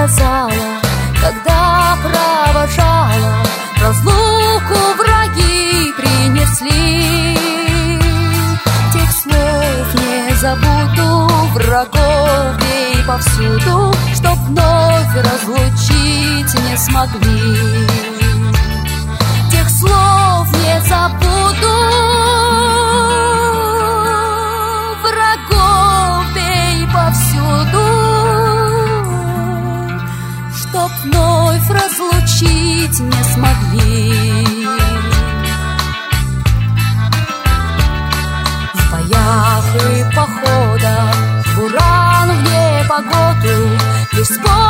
сказала, когда провожала, разлуку враги принесли. Тех слов не забуду, врагов бей повсюду, чтоб вновь разлучить не смогли. Тех слов не забуду, врагов бей повсюду, чтоб вновь разлучить не смогли. В боях и походах, буран в непогоду, лишь